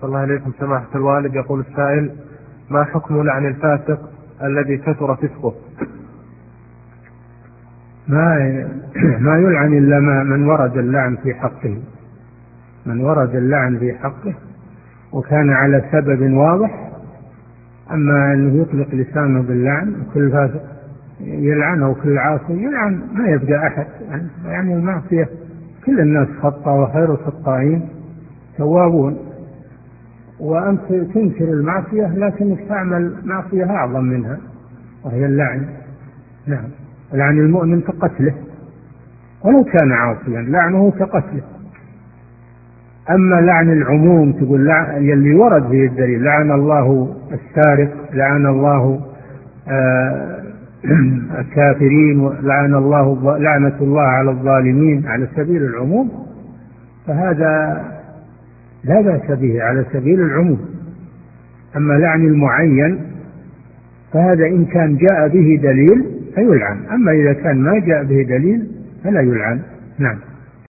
صلى الله عليكم سماحة الوالد. يقول السائل: ما حكم لعن الفاسق الذي كثر فسقه؟ ما يلعن إلا من ورد اللعن في حقه، من ورد اللعن في حقه وكان على سبب واضح. أما أنه يطلق لسانه باللعن وكل فاسق يلعن أو كل عاصي يلعن، ما يبقى أحد. يعني المعصية كل الناس خطأ وخير الخطائين توابون، وأنت تنكر المعصية لكنك تعمل معصية أعظم منها وهي اللعن. نعم، لعن المؤمن كقتله ولو كان عاصيا، لعنه كقتله. أما لعن العموم تقول يلي ورد فيه الدليل، لعن الله السارق، لعن الله الكافرين، لعنة الله على الظالمين على سبيل العموم، فهذا لا بأس به على سبيل العموم. أما لعن المعين فهذا إن كان جاء به دليل فيلعن، أما إذا كان ما جاء به دليل فلا يلعن. نعم.